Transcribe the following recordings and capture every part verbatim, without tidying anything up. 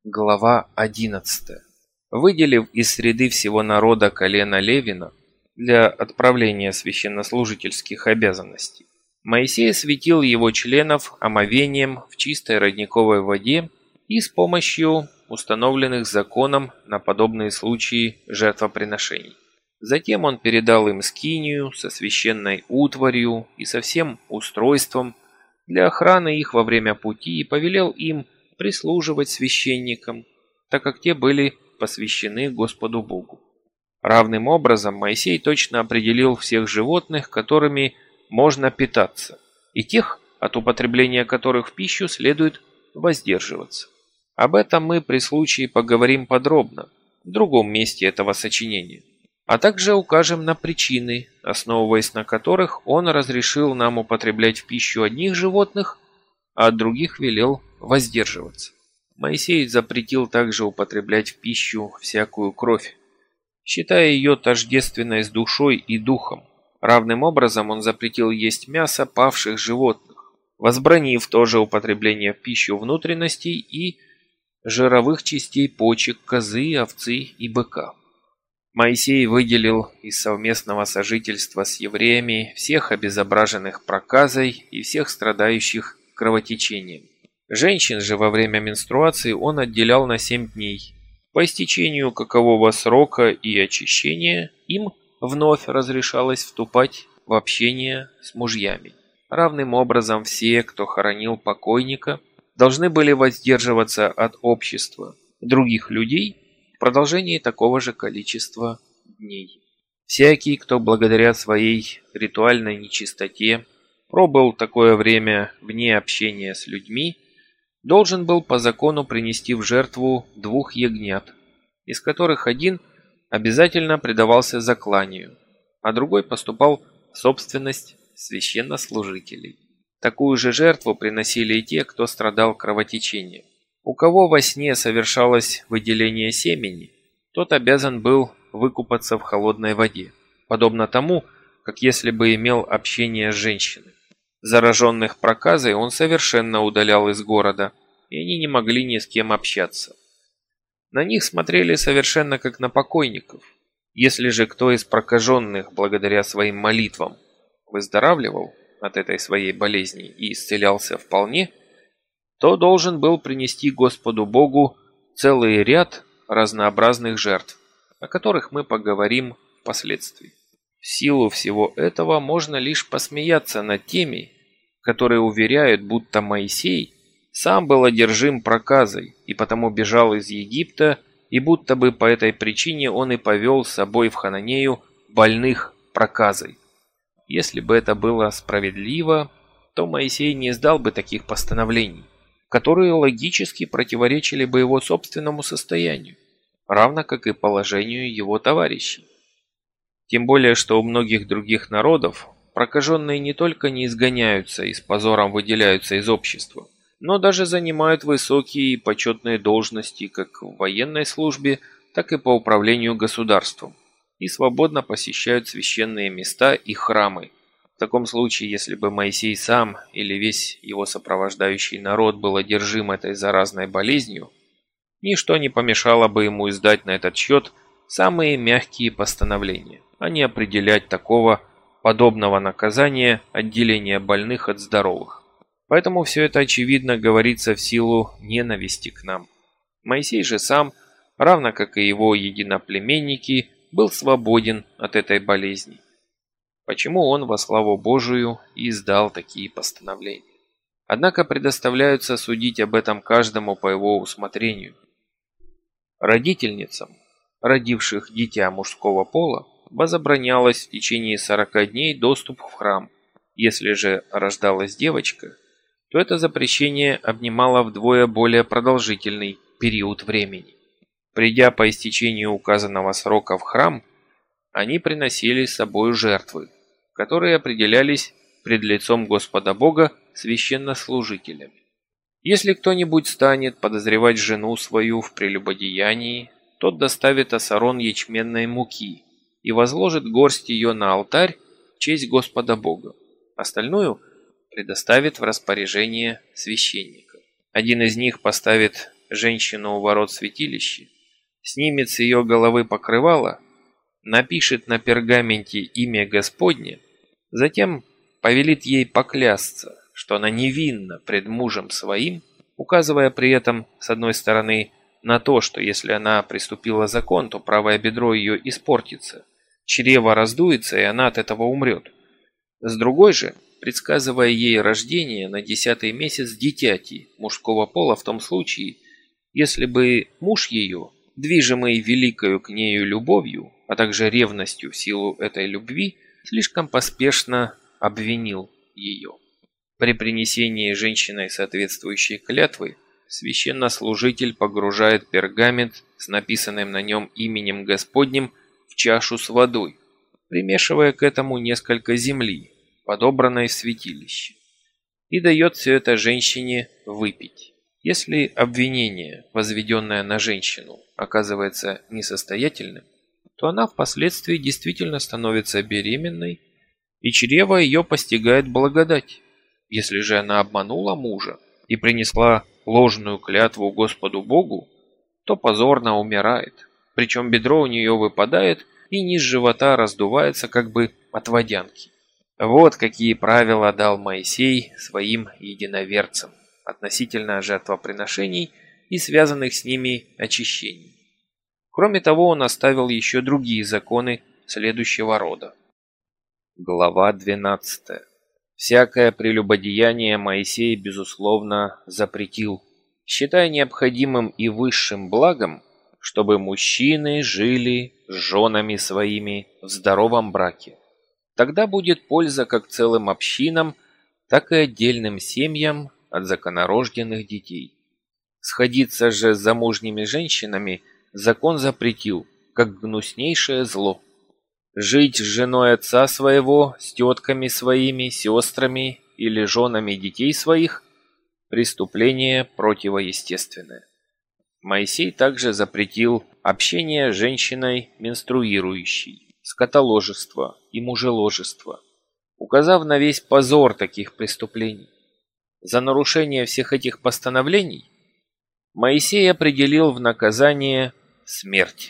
Глава одиннадцатая. Выделив из среды всего народа колено Левина для отправления священнослужительских обязанностей, Моисей осветил его членов омовением в чистой родниковой воде и с помощью установленных законом на подобные случаи жертвоприношений. Затем он передал им скинию со священной утварью и со всем устройством для охраны их во время пути и повелел им прислуживать священникам, так как те были посвящены Господу Богу. Равным образом Моисей точно определил всех животных, которыми можно питаться, и тех, от употребления которых в пищу следует воздерживаться. Об этом мы при случае поговорим подробно в другом месте этого сочинения, а также укажем на причины, основываясь на которых он разрешил нам употреблять в пищу одних животных, а от других велел воздерживаться. Моисей запретил также употреблять в пищу всякую кровь, считая ее тождественной с душой и духом. Равным образом он запретил есть мясо павших животных, возбранив тоже употребление в пищу внутренностей и жировых частей почек козы, овцы и быка. Моисей выделил из совместного сожительства с евреями всех обезображенных проказой и всех страдающих кровотечением. Женщин же во время менструации он отделял на семь дней. По истечению какового срока и очищения им вновь разрешалось вступать в общение с мужьями. Равным образом все, кто хоронил покойника, должны были воздерживаться от общества других людей в продолжении такого же количества дней. Всякий, кто благодаря своей ритуальной нечистоте пробыл такое время вне общения с людьми, должен был по закону принести в жертву двух ягнят, из которых один обязательно предавался закланию, а другой поступал в собственность священнослужителей. Такую же жертву приносили и те, кто страдал кровотечением. У кого во сне совершалось выделение семени, тот обязан был выкупаться в холодной воде, подобно тому, как если бы имел общение с женщиной. Зараженных проказой он совершенно удалял из города, и они не могли ни с кем общаться. На них смотрели совершенно как на покойников. Если же кто из прокаженных, благодаря своим молитвам, выздоравливал от этой своей болезни и исцелялся вполне, то должен был принести Господу Богу целый ряд разнообразных жертв, о которых мы поговорим впоследствии. В силу всего этого можно лишь посмеяться над теми, которые уверяют, будто Моисей сам был одержим проказой и потому бежал из Египта, и будто бы по этой причине он и повел с собой в Хананею больных проказой. Если бы это было справедливо, то Моисей не издал бы таких постановлений, которые логически противоречили бы его собственному состоянию, равно как и положению его товарищей. Тем более, что у многих других народов прокаженные не только не изгоняются и с позором выделяются из общества, но даже занимают высокие и почетные должности как в военной службе, так и по управлению государством, и свободно посещают священные места и храмы. В таком случае, если бы Моисей сам или весь его сопровождающий народ был одержим этой заразной болезнью, ничто не помешало бы ему издать на этот счет самые мягкие постановления, а не определять такого подобного наказания отделения больных от здоровых. Поэтому все это очевидно говорится в силу ненависти к нам. Моисей же сам, равно как и его единоплеменники, был свободен от этой болезни. Почему он во славу Божию и издал такие постановления? Однако предоставляются судить об этом каждому по его усмотрению. Родительницам, родивших дитя мужского пола, возобранялось в течение сорока дней доступ в храм. Если же рождалась девочка, то это запрещение обнимало вдвое более продолжительный период времени. Придя по истечению указанного срока в храм, они приносили с собой жертвы, которые определялись пред лицом Господа Бога священнослужителями. Если кто-нибудь станет подозревать жену свою в прелюбодеянии, тот доставит осарон ячменной муки и возложит горсть ее на алтарь в честь Господа Бога. Остальную предоставит в распоряжение священника. Один из них поставит женщину у ворот святилища, снимет с ее головы покрывало, напишет на пергаменте имя Господне, затем повелит ей поклясться, что она невинна пред мужем своим, указывая при этом, с одной стороны, на то, что если она приступила закон, то правое бедро ее испортится, чрево раздуется, и она от этого умрет. С другой же, предсказывая ей рождение на десятый месяц дитяти мужского пола в том случае, если бы муж ее, движимый великою к нею любовью, а также ревностью в силу этой любви, слишком поспешно обвинил ее. При принесении женщиной соответствующей клятвы священнослужитель погружает пергамент с написанным на нем именем Господним в чашу с водой, примешивая к этому несколько земли, подобранной в святилище, и дает все это женщине выпить. Если обвинение, возведенное на женщину, оказывается несостоятельным, то она впоследствии действительно становится беременной, и чрево ее постигает благодать. Если же она обманула мужа и принесла ложную клятву Господу Богу, то позорно умирает, причем бедро у нее выпадает и низ живота раздувается как бы от водянки. Вот какие правила дал Моисей своим единоверцам относительно жертвоприношений и связанных с ними очищений. Кроме того, он оставил еще другие законы следующего рода. Глава двенадцатая. Всякое прелюбодеяние Моисей, безусловно, запретил, считая необходимым и высшим благом, чтобы мужчины жили с женами своими в здоровом браке. Тогда будет польза как целым общинам, так и отдельным семьям от законорожденных детей. Сходиться же с замужними женщинами закон запретил, как гнуснейшее зло. Жить с женой отца своего, с тетками своими, сестрами или женами детей своих – преступление противоестественное. Моисей также запретил общение с женщиной менструирующей, скотоложество и мужеложество, указав на весь позор таких преступлений. За нарушение всех этих постановлений Моисей определил в наказание смерть.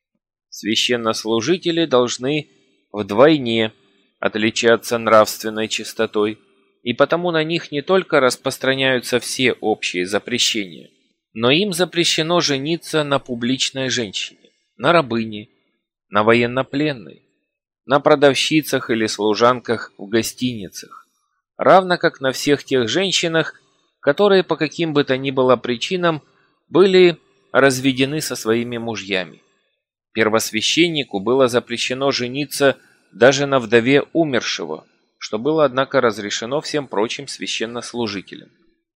Священнослужители должны вдвойне отличаться нравственной чистотой, и потому на них не только распространяются все общие запрещения, но им запрещено жениться на публичной женщине, на рабыне, на военнопленной, на продавщицах или служанках в гостиницах, равно как на всех тех женщинах, которые по каким бы то ни было причинам были разведены со своими мужьями. Первосвященнику было запрещено жениться даже на вдове умершего, что было, однако, разрешено всем прочим священнослужителям.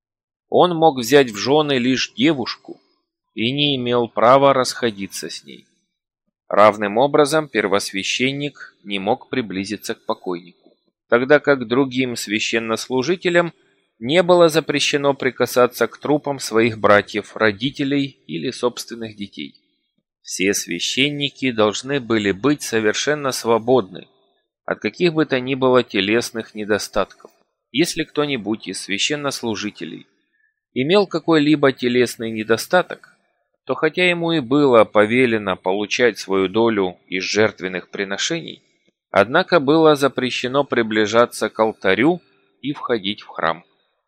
Он мог взять в жены лишь девушку и не имел права расходиться с ней. Равным образом первосвященник не мог приблизиться к покойнику, тогда как другим священнослужителям не было запрещено прикасаться к трупам своих братьев, родителей или собственных детей. Все священники должны были быть совершенно свободны от каких бы то ни было телесных недостатков. Если кто-нибудь из священнослужителей имел какой-либо телесный недостаток, то хотя ему и было повелено получать свою долю из жертвенных приношений, однако было запрещено приближаться к алтарю и входить в храм.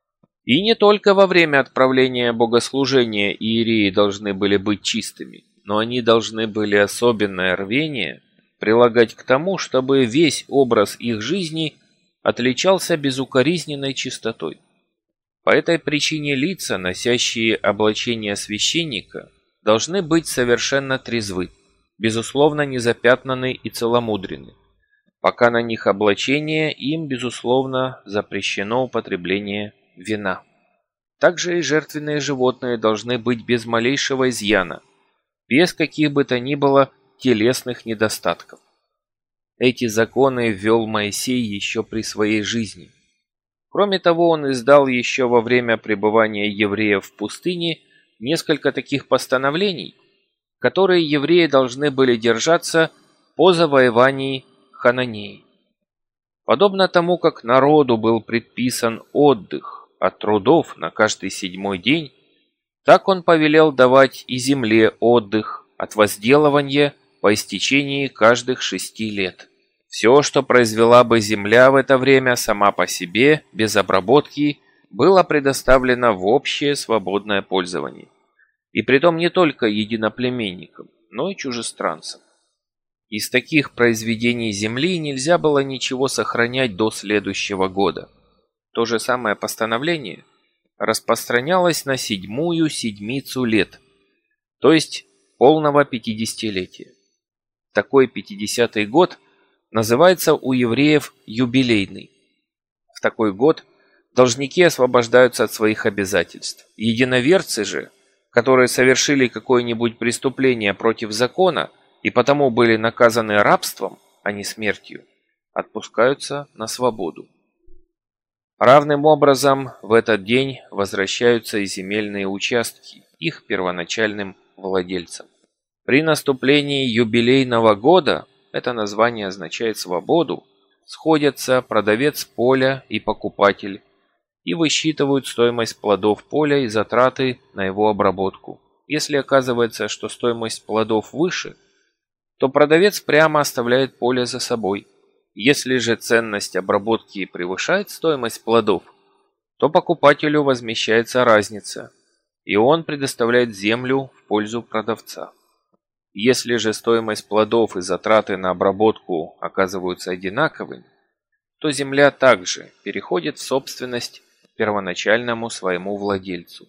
И не только во время отправления богослужения иереи должны были быть чистыми, но они должны были особенное рвение прилагать к тому, чтобы весь образ их жизни отличался безукоризненной чистотой. По этой причине лица, носящие облачение священника, должны быть совершенно трезвы, безусловно незапятнаны и целомудрены. Пока на них облачение, им, безусловно, запрещено употребление вина. Также и жертвенные животные должны быть без малейшего изъяна, без каких бы то ни было телесных недостатков. Эти законы ввел Моисей еще при своей жизни. Кроме того, он издал еще во время пребывания евреев в пустыне несколько таких постановлений, которые евреи должны были держаться по завоевании Хананеи. Подобно тому, как народу был предписан отдых от трудов на каждый седьмой день, Так он повелел давать и земле отдых от возделывания по истечении каждых шести лет. Все, что произвела бы земля в это время сама по себе, без обработки, было предоставлено в общее свободное пользование. И притом не только единоплеменникам, но и чужестранцам. Из таких произведений земли нельзя было ничего сохранять до следующего года. То же самое постановление распространялось на седьмую седмицу лет, то есть полного пятидесятилетия. Такой пятидесятый год называется у евреев юбилейный. В такой год должники освобождаются от своих обязательств. Единоверцы же, которые совершили какое-нибудь преступление против закона и потому были наказаны рабством, а не смертью, отпускаются на свободу. Равным образом в этот день возвращаются и земельные участки их первоначальным владельцам. При наступлении юбилейного года, это название означает свободу, сходятся продавец поля и покупатель и высчитывают стоимость плодов поля и затраты на его обработку. Если оказывается, что стоимость плодов выше, то продавец прямо оставляет поле за собой. Если же ценность обработки превышает стоимость плодов, то покупателю возмещается разница, и он предоставляет землю в пользу продавца. Если же стоимость плодов и затраты на обработку оказываются одинаковыми, то земля также переходит в собственность первоначальному своему владельцу.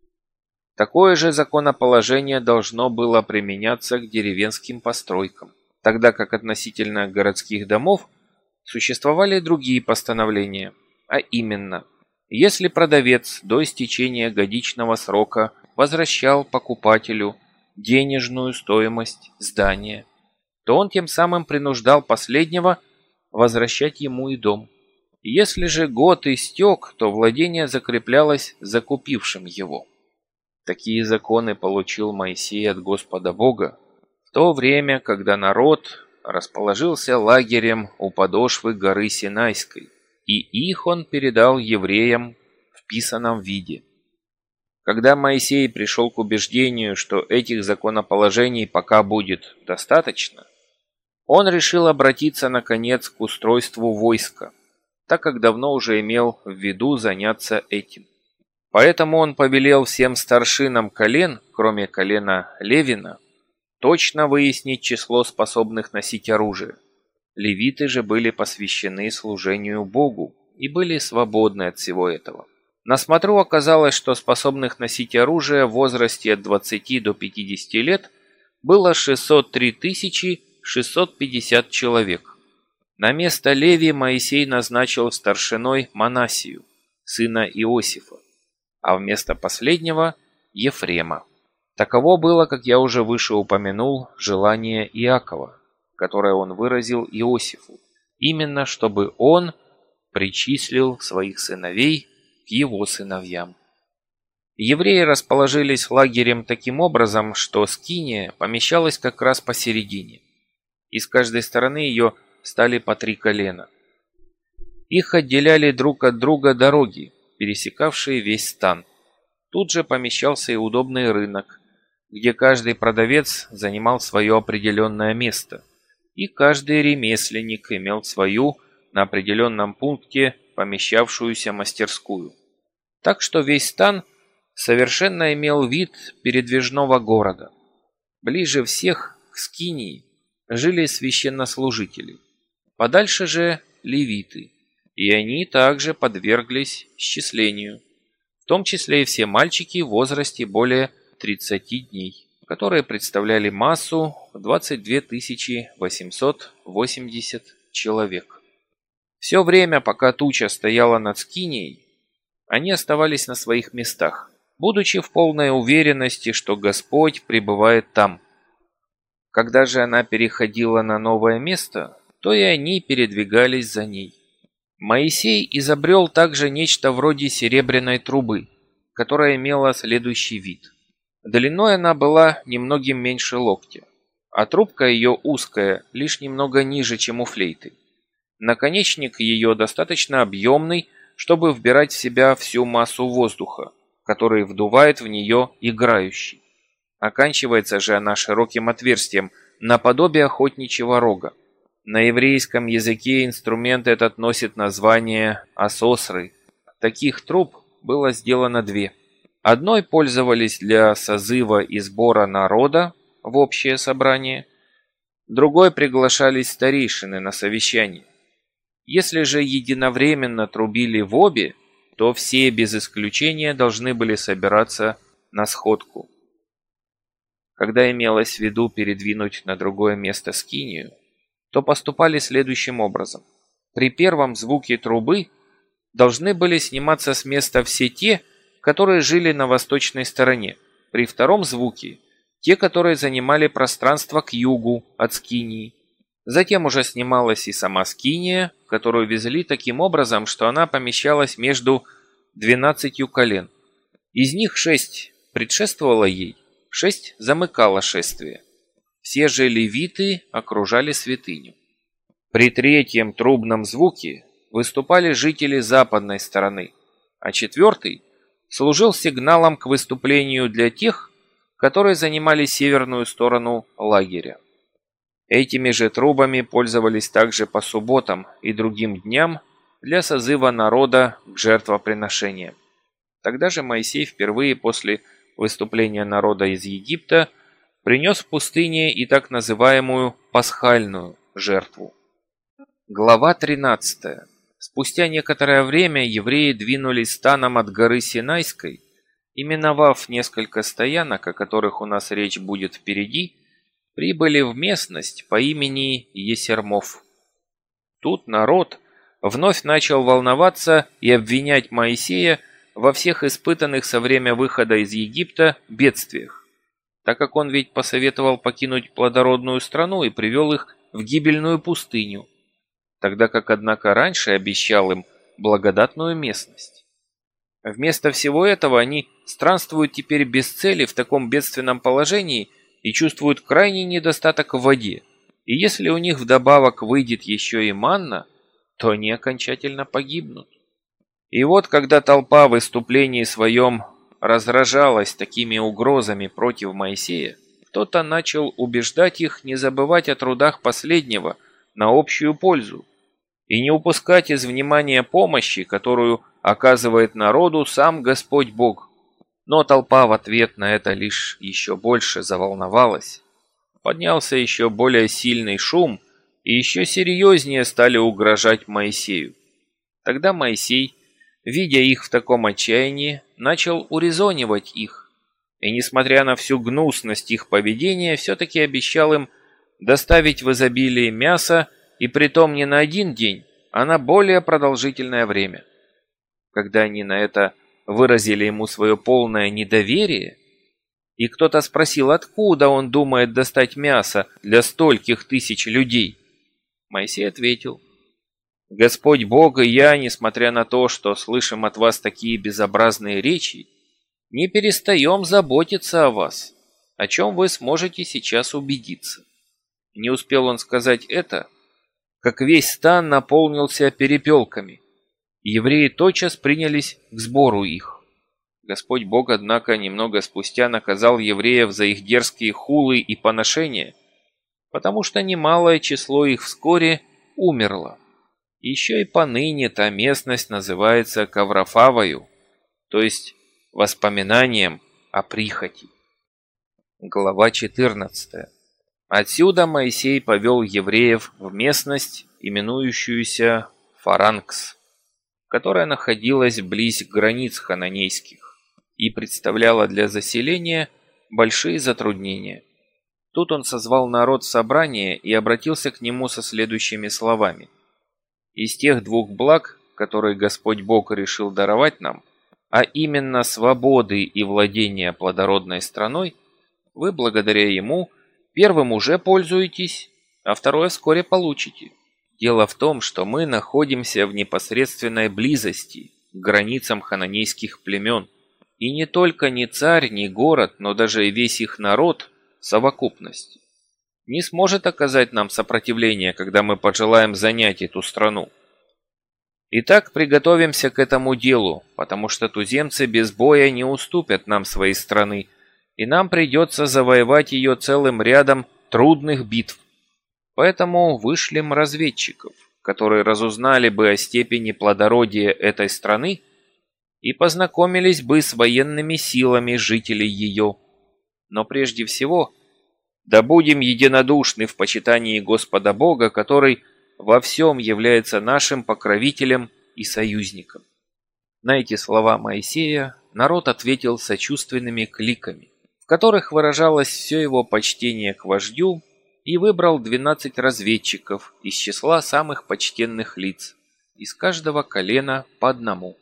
Такое же законоположение должно было применяться к деревенским постройкам, тогда как относительно городских домов существовали другие постановления, а именно, если продавец до истечения годичного срока возвращал покупателю денежную стоимость здания, то он тем самым принуждал последнего возвращать ему и дом. Если же год истек, то владение закреплялось закупившим его. Такие законы получил Моисей от Господа Бога в то время, когда народ расположился лагерем у подошвы горы Синайской, и их он передал евреям в писаном виде. Когда Моисей пришел к убеждению, что этих законоположений пока будет достаточно, он решил обратиться, наконец, к устройству войска, так как давно уже имел в виду заняться этим. Поэтому он повелел всем старшинам колен, кроме колена Левина, точно выяснить число способных носить оружие. Левиты же были посвящены служению Богу и были свободны от всего этого. На смотру оказалось, что способных носить оружие в возрасте от двадцати до пятидесяти лет было шестьсот три тысячи шестьсот пятьдесят человек. На место Леви Моисей назначил старшиной Манассию, сына Иосифа, а вместо последнего – Ефрема. Таково было, как я уже выше упомянул, желание Иакова, которое он выразил Иосифу, именно чтобы он причислил своих сыновей к его сыновьям. Евреи расположились лагерем таким образом, что скиния помещалась как раз посередине, и с каждой стороны ее стали по три колена. Их отделяли друг от друга дороги, пересекавшие весь стан. Тут же помещался и удобный рынок, где каждый продавец занимал свое определенное место, и каждый ремесленник имел свою на определенном пункте помещавшуюся мастерскую. Так что весь стан совершенно имел вид передвижного города. Ближе всех к скинии жили священнослужители, подальше же левиты, и они также подверглись счислению, в том числе и все мальчики в возрасте более тридцати дней, которые представляли массу в двадцать две тысячи восемьсот восемьдесят человек. Все время, пока туча стояла над скинией, они оставались на своих местах, будучи в полной уверенности, что Господь пребывает там. Когда же она переходила на новое место, то и они передвигались за ней. Моисей изобрел также нечто вроде серебряной трубы, которая имела следующий вид. Длиной она была немногим меньше локтя, а трубка ее узкая, лишь немного ниже, чем у флейты. Наконечник ее достаточно объемный, чтобы вбирать в себя всю массу воздуха, который вдувает в нее играющий. Оканчивается же она широким отверстием, наподобие охотничьего рога. На еврейском языке инструмент этот носит название асосры. Таких труб было сделано две. Одной пользовались для созыва и сбора народа в общее собрание, другой приглашались старейшины на совещание. Если же единовременно трубили в обе, то все без исключения должны были собираться на сходку. Когда имелось в виду передвинуть на другое место скинию, то поступали следующим образом. При первом звуке трубы должны были сниматься с места все те, которые жили на восточной стороне. При втором звуке – те, которые занимали пространство к югу от скинии. Затем уже снималась и сама скиния, которую везли таким образом, что она помещалась между двенадцатью колен. Из них шесть предшествовало ей, шесть замыкало шествие. Все же левиты окружали святыню. При третьем трубном звуке выступали жители западной стороны, а четвертый служил сигналом к выступлению для тех, которые занимали северную сторону лагеря. Этими же трубами пользовались также по субботам и другим дням для созыва народа к жертвоприношениям. Тогда же Моисей впервые после выступления народа из Египта принес в пустыне и так называемую пасхальную жертву. Глава тринадцатая. Спустя некоторое время евреи двинулись станом от горы Синайской, и, миновав несколько стоянок, о которых у нас речь будет впереди, прибыли в местность по имени Есермов. Тут народ вновь начал волноваться и обвинять Моисея во всех испытанных со время выхода из Египта бедствиях, так как он ведь посоветовал покинуть плодородную страну и привел их в гибельную пустыню, тогда как, однако, раньше обещал им благодатную местность. Вместо всего этого они странствуют теперь без цели в таком бедственном положении и чувствуют крайний недостаток в воде. И если у них вдобавок выйдет еще и манна, то они окончательно погибнут. И вот когда толпа в выступлении своем разражалась такими угрозами против Моисея, кто-то начал убеждать их не забывать о трудах последнего на общую пользу и не упускать из внимания помощи, которую оказывает народу сам Господь Бог. Но толпа в ответ на это лишь еще больше заволновалась. Поднялся еще более сильный шум, и еще серьезнее стали угрожать Моисею. Тогда Моисей, видя их в таком отчаянии, начал урезонивать их, и, несмотря на всю гнусность их поведения, все-таки обещал им доставить в изобилии мясо, и притом не на один день, а на более продолжительное время. Когда они на это выразили ему свое полное недоверие, и кто-то спросил, откуда он думает достать мясо для стольких тысяч людей, Моисей ответил: «Господь Бог и я, несмотря на то, что слышим от вас такие безобразные речи, не перестаем заботиться о вас, о чем вы сможете сейчас убедиться». Не успел он сказать это, как весь стан наполнился перепелками. Евреи тотчас принялись к сбору их. Господь Бог, однако, немного спустя наказал евреев за их дерзкие хулы и поношения, потому что немалое число их вскоре умерло. Еще и поныне та местность называется Каврафавою, то есть воспоминанием о прихоти. Глава четырнадцатая. Отсюда Моисей повел евреев в местность, именующуюся Фаранкс, которая находилась близ границ хананейских и представляла для заселения большие затруднения. Тут он созвал народ в собрание и обратился к нему со следующими словами: «Из тех двух благ, которые Господь Бог решил даровать нам, а именно свободы и владения плодородной страной, вы благодаря Ему первым уже пользуетесь, а второе вскоре получите. Дело в том, что мы находимся в непосредственной близости к границам хананейских племен, и не только ни царь, ни город, но даже и весь их народ, совокупность, не сможет оказать нам сопротивление, когда мы пожелаем занять эту страну. Итак, приготовимся к этому делу, потому что туземцы без боя не уступят нам своей страны, и нам придется завоевать ее целым рядом трудных битв. Поэтому вышлем разведчиков, которые разузнали бы о степени плодородия этой страны и познакомились бы с военными силами жителей ее. Но прежде всего, да будем единодушны в почитании Господа Бога, который во всем является нашим покровителем и союзником». На эти слова Моисея народ ответил сочувственными кликами, в которых выражалось все его почтение к вождю, и выбрал двенадцать разведчиков из числа самых почтенных лиц, из каждого колена по одному.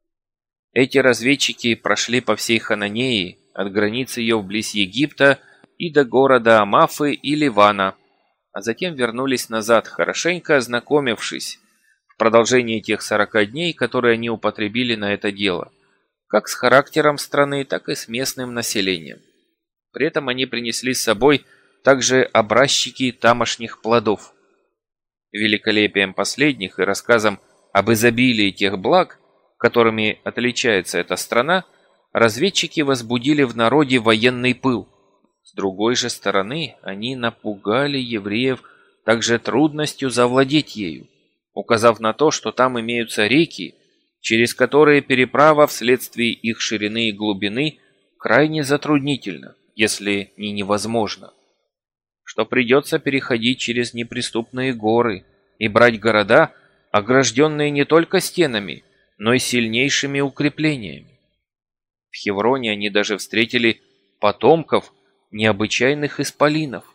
Эти разведчики прошли по всей Хананеи, от границы ее вблизь Египта и до города Амафы и Ливана, а затем вернулись назад, хорошенько ознакомившись в продолжении тех сорока дней, которые они употребили на это дело, как с характером страны, так и с местным населением. При этом они принесли с собой также образчики тамошних плодов. Великолепием последних и рассказом об изобилии тех благ, которыми отличается эта страна, разведчики возбудили в народе военный пыл. С другой же стороны, они напугали евреев также трудностью завладеть ею, указав на то, что там имеются реки, через которые переправа вследствие их ширины и глубины крайне затруднительна, если не невозможно, что придется переходить через неприступные горы и брать города, огражденные не только стенами, но и сильнейшими укреплениями. В Хевроне они даже встретили потомков необычайных исполинов.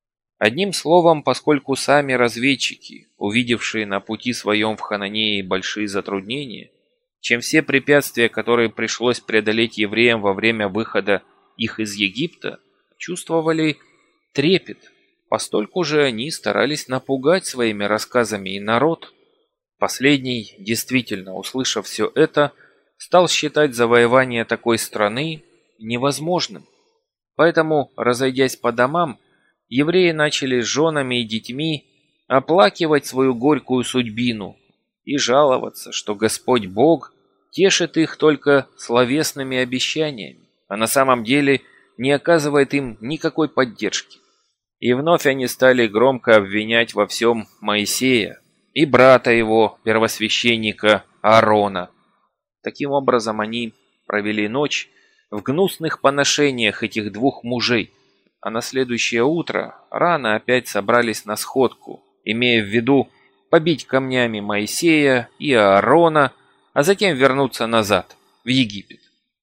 Одним словом, поскольку сами разведчики, увидевшие на пути своем в Хананее большие затруднения, чем все препятствия, которые пришлось преодолеть евреям во время выхода их из Египта, чувствовали трепет, постольку же они старались напугать своими рассказами и народ. Последний, действительно, услышав все это, стал считать завоевание такой страны невозможным. Поэтому, разойдясь по домам, евреи начали с женами и детьми оплакивать свою горькую судьбину и жаловаться, что Господь Бог тешит их только словесными обещаниями, а на самом деле не оказывает им никакой поддержки. И вновь они стали громко обвинять во всем Моисея и брата его, первосвященника Аарона. Таким образом, они провели ночь в гнусных поношениях этих двух мужей, а на следующее утро рано опять собрались на сходку, имея в виду побить камнями Моисея и Аарона, а затем вернуться назад, в Египет.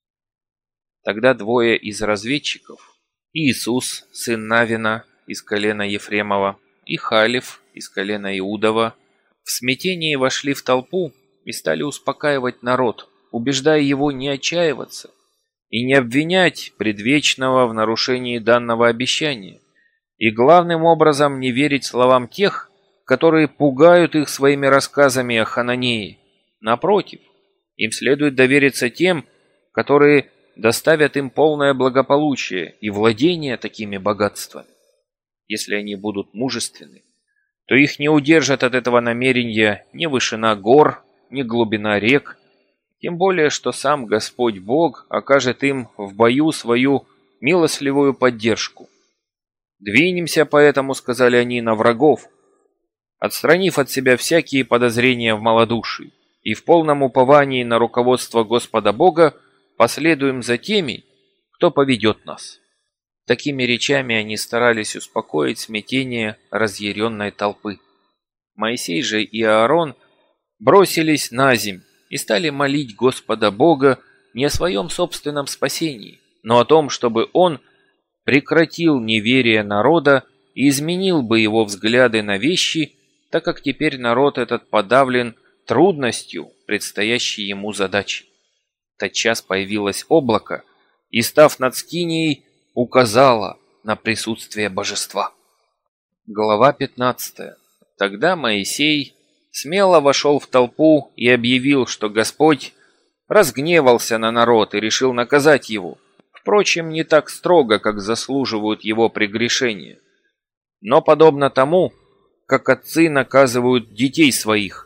Тогда двое из разведчиков, Иисус, сын Навина, из колена Ефремова, и Халев, из колена Иудова, в смятении вошли в толпу и стали успокаивать народ, убеждая его не отчаиваться и не обвинять предвечного в нарушении данного обещания, и главным образом не верить словам тех, которые пугают их своими рассказами о Хананее. Напротив, им следует довериться тем, которые доставят им полное благополучие и владение такими богатствами. Если они будут мужественны, то их не удержат от этого намерения ни вышина гор, ни глубина рек, тем более, что сам Господь Бог окажет им в бою свою милостливую поддержку. «Двинемся поэтому, — сказали они, — на врагов, отстранив от себя всякие подозрения в малодушии, и в полном уповании на руководство Господа Бога последуем за теми, кто поведет нас». Такими речами они старались успокоить смятение разъяренной толпы. Моисей же и Аарон бросились на земь и стали молить Господа Бога не о своем собственном спасении, но о том, чтобы Он прекратил неверие народа и изменил бы его взгляды на вещи, так как теперь народ этот подавлен трудностью предстоящей ему задачи. Тотчас появилось облако, и, став над скинией, указало на присутствие божества. Глава пятнадцатая. Тогда Моисей смело вошел в толпу и объявил, что Господь разгневался на народ и решил наказать его. Впрочем, не так строго, как заслуживают его прегрешения, но подобно тому, как отцы наказывают детей своих,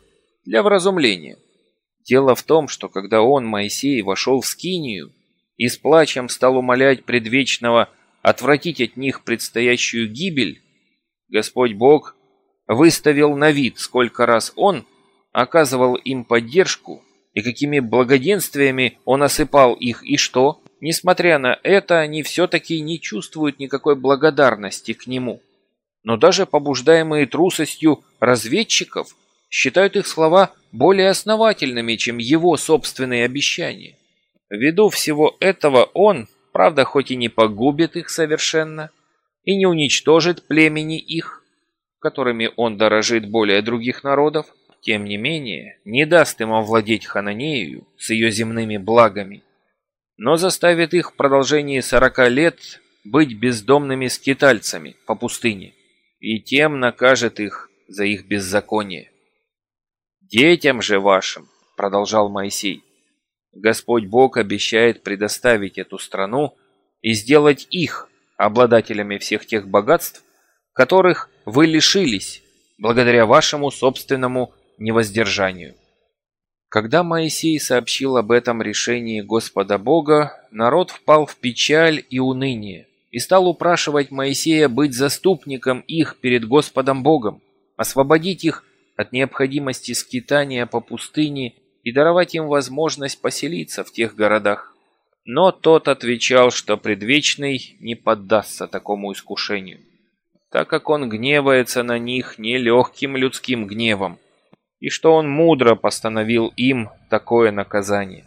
для вразумления. Дело в том, что когда он, Моисей, вошел в скинию и с плачем стал умолять предвечного отвратить от них предстоящую гибель, Господь Бог выставил на вид, сколько раз он оказывал им поддержку и какими благоденствиями он осыпал их, и что, несмотря на это, они все-таки не чувствуют никакой благодарности к нему. Но даже побуждаемые трусостью разведчиков считают их слова более основательными, чем его собственные обещания. Ввиду всего этого он, правда, хоть и не погубит их совершенно, и не уничтожит племени их, которыми он дорожит более других народов, тем не менее не даст им овладеть Хананею с ее земными благами, но заставит их в продолжении сорока лет быть бездомными скитальцами по пустыне, и тем накажет их за их беззаконие. «Детям же вашим, — продолжал Моисей, — Господь Бог обещает предоставить эту страну и сделать их обладателями всех тех богатств, которых вы лишились благодаря вашему собственному невоздержанию». Когда Моисей сообщил об этом решении Господа Бога, народ впал в печаль и уныние и стал упрашивать Моисея быть заступником их перед Господом Богом, освободить их от необходимости скитания по пустыне и даровать им возможность поселиться в тех городах. Но тот отвечал, что предвечный не поддастся такому искушению, так как он гневается на них нелегким людским гневом, и что он мудро постановил им такое наказание.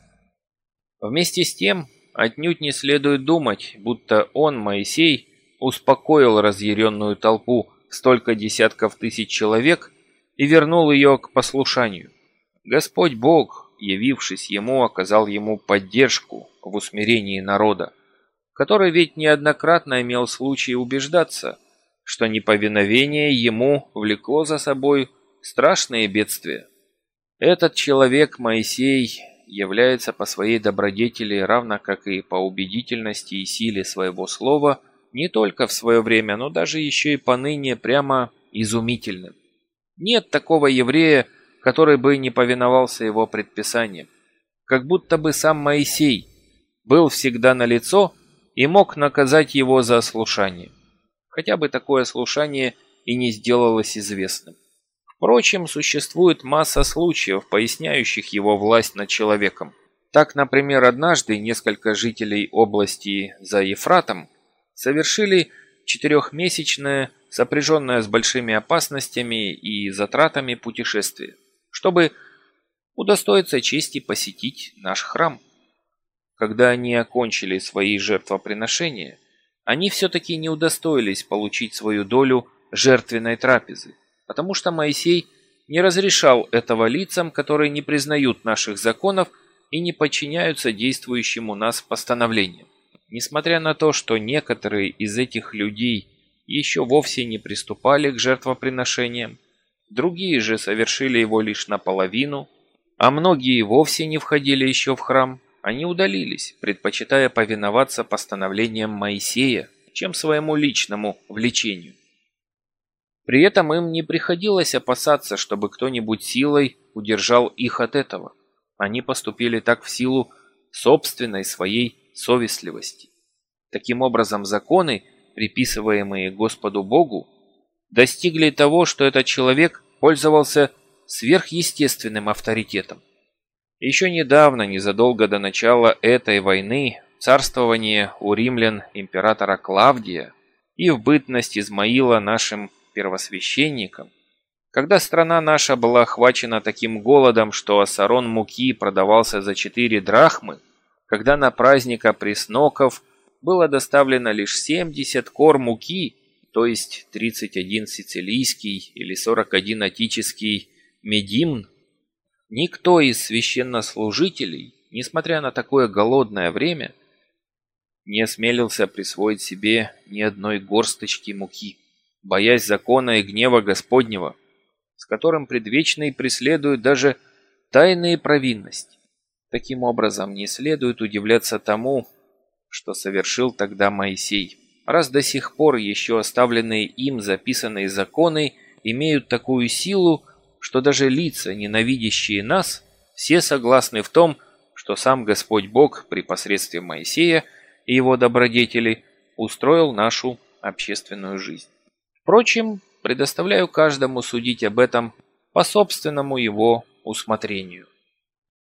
Вместе с тем, отнюдь не следует думать, будто он, Моисей, успокоил разъяренную толпу в столько десятков тысяч человек и вернул ее к послушанию. Господь Бог, явившись ему, оказал ему поддержку в усмирении народа, который ведь неоднократно имел случай убеждаться, что неповиновение ему влекло за собой страшные бедствия. Этот человек, Моисей, является по своей добродетели, равно как и по убедительности и силе своего слова, не только в свое время, но даже еще и поныне прямо изумительным. Нет такого еврея, который бы не повиновался его предписаниям. Как будто бы сам Моисей был всегда налицо и мог наказать его за ослушание. Хотя бы такое ослушание и не сделалось известным. Впрочем, существует масса случаев, поясняющих его власть над человеком. Так, например, однажды несколько жителей области за Ефратом совершили четырехмесячное, сопряженное с большими опасностями и затратами путешествие, чтобы удостоиться чести посетить наш храм. Когда они окончили свои жертвоприношения, они все-таки не удостоились получить свою долю жертвенной трапезы, потому что Моисей не разрешал этого лицам, которые не признают наших законов и не подчиняются действующим у нас постановлениям. Несмотря на то, что некоторые из этих людей еще вовсе не приступали к жертвоприношениям, другие же совершили его лишь наполовину, а многие вовсе не входили еще в храм, они удалились, предпочитая повиноваться постановлениям Моисея, чем своему личному влечению. При этом им не приходилось опасаться, чтобы кто-нибудь силой удержал их от этого. Они поступили так в силу собственной своей совестливости. Таким образом, законы, приписываемые Господу Богу, достигли того, что этот человек пользовался сверхъестественным авторитетом. Еще недавно, незадолго до начала этой войны, царствование у римлян императора Клавдия и в бытность Измаила нашим первосвященником, когда страна наша была охвачена таким голодом, что осарон муки продавался за четыре драхмы, когда на праздник опресноков было доставлено лишь семьдесят кор муки, то есть тридцать один сицилийский или сорок один атический медимн, никто из священнослужителей, несмотря на такое голодное время, не осмелился присвоить себе ни одной горсточки муки, боясь закона и гнева Господнего, с которым предвечный преследует даже тайные провинности. Таким образом, не следует удивляться тому, что совершил тогда Моисей, раз до сих пор еще оставленные им записанные законы имеют такую силу, что даже лица, ненавидящие нас, все согласны в том, что сам Господь Бог при посредстве Моисея и его добродетелей устроил нашу общественную жизнь. Впрочем, предоставляю каждому судить об этом по собственному его усмотрению.